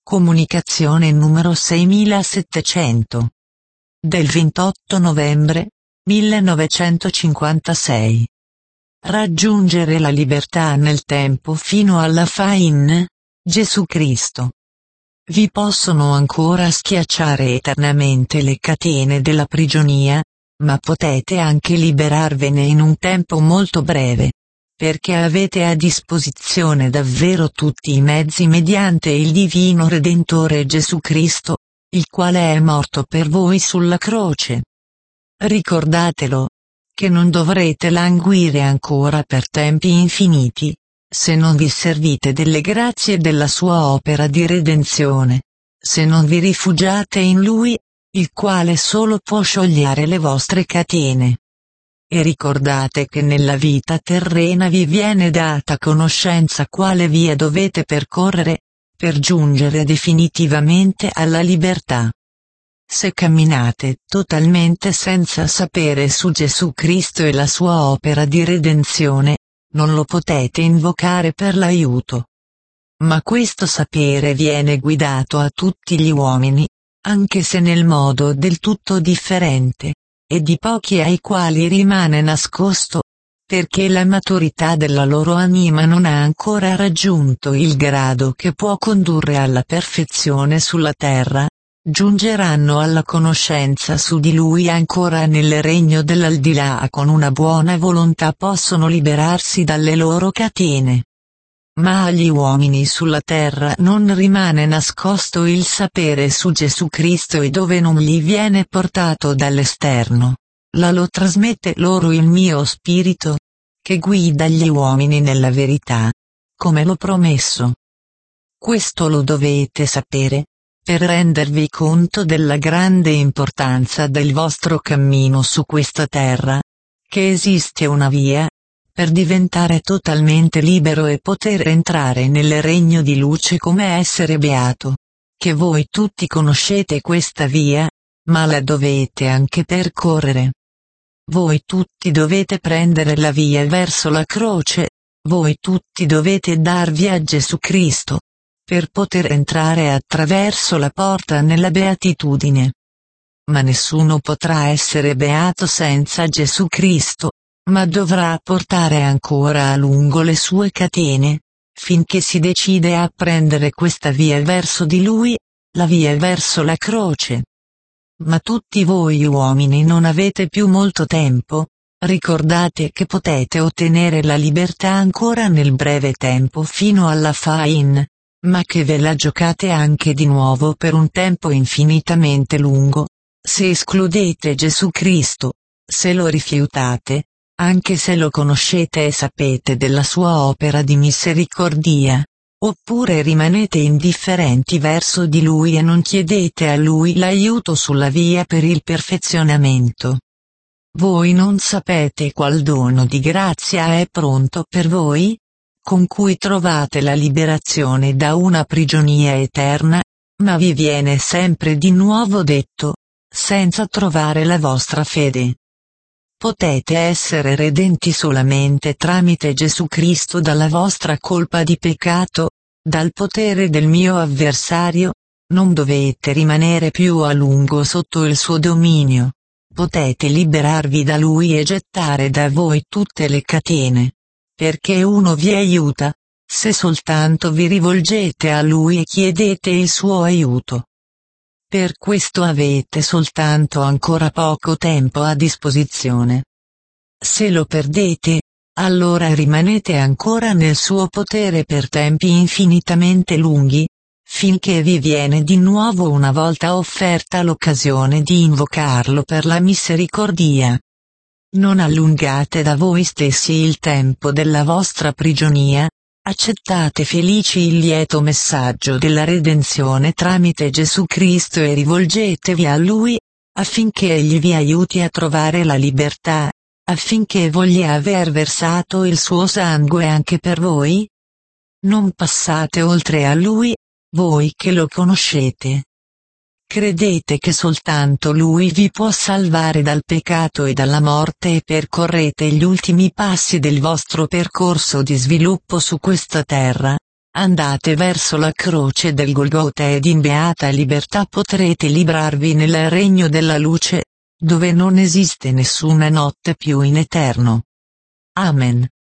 Comunicazione numero 6700. Del 28 novembre 1956. Raggiungere la libertà nel tempo fino alla fin. Gesù Cristo. Vi possono ancora schiacciare eternamente le catene della prigionia, ma potete anche liberarvene in un tempo molto breve, perché avete a disposizione davvero tutti i mezzi mediante il divino Redentore Gesù Cristo, il quale è morto per voi sulla croce. Ricordatelo, che non dovrete languire ancora per tempi infiniti, se non vi servite delle grazie della sua opera di redenzione, se non vi rifugiate in Lui, il quale solo può sciogliere le vostre catene. E ricordate che nella vita terrena vi viene data conoscenza quale via dovete percorrere, per giungere definitivamente alla libertà. Se camminate totalmente senza sapere su Gesù Cristo e la sua opera di redenzione, non lo potete invocare per l'aiuto. Ma questo sapere viene guidato a tutti gli uomini, anche se nel modo del tutto differente, e di pochi ai quali rimane nascosto, perché la maturità della loro anima non ha ancora raggiunto il grado che può condurre alla perfezione sulla terra, giungeranno alla conoscenza su di Lui ancora nel regno dell'aldilà con una buona volontà possono liberarsi dalle loro catene. Ma agli uomini sulla terra non rimane nascosto il sapere su Gesù Cristo e dove non gli viene portato dall'esterno, lo trasmette loro il mio spirito, che guida gli uomini nella verità, come l'ho promesso. Questo lo dovete sapere, per rendervi conto della grande importanza del vostro cammino su questa terra, che esiste una via, per diventare totalmente libero e poter entrare nel regno di luce come essere beato, che voi tutti conoscete questa via, ma la dovete anche percorrere. Voi tutti dovete prendere la via verso la croce, voi tutti dovete darvi a Gesù Cristo, per poter entrare attraverso la porta nella beatitudine. Ma nessuno potrà essere beato senza Gesù Cristo, ma dovrà portare ancora a lungo le sue catene, finché si decide a prendere questa via verso di Lui, la via verso la croce. Ma tutti voi uomini non avete più molto tempo, ricordate che potete ottenere la libertà ancora nel breve tempo fino alla fin, ma che ve la giocate anche di nuovo per un tempo infinitamente lungo, se escludete Gesù Cristo, se lo rifiutate, anche se lo conoscete e sapete della sua opera di misericordia, oppure rimanete indifferenti verso di Lui e non chiedete a Lui l'aiuto sulla via per il perfezionamento. Voi non sapete qual dono di grazia è pronto per voi, con cui trovate la liberazione da una prigionia eterna, ma vi viene sempre di nuovo detto, senza trovare la vostra fede. Potete essere redenti solamente tramite Gesù Cristo dalla vostra colpa di peccato, dal potere del mio avversario, non dovete rimanere più a lungo sotto il suo dominio. Potete liberarvi da Lui e gettare da voi tutte le catene, perché uno vi aiuta, se soltanto vi rivolgete a Lui e chiedete il suo aiuto. Per questo avete soltanto ancora poco tempo a disposizione. Se lo perdete, allora rimanete ancora nel suo potere per tempi infinitamente lunghi, finché vi viene di nuovo una volta offerta l'occasione di invocarlo per la misericordia. Non allungate da voi stessi il tempo della vostra prigionia, accettate felici il lieto messaggio della redenzione tramite Gesù Cristo e rivolgetevi a Lui, affinché Egli vi aiuti a trovare la libertà, affinché voglia aver versato il suo sangue anche per voi? Non passate oltre a Lui, voi che lo conoscete. Credete che soltanto Lui vi può salvare dal peccato e dalla morte e percorrete gli ultimi passi del vostro percorso di sviluppo su questa terra, Andate verso la croce del Golgota ed in beata libertà potrete librarvi nel regno della luce, dove non esiste nessuna notte più in eterno. Amen.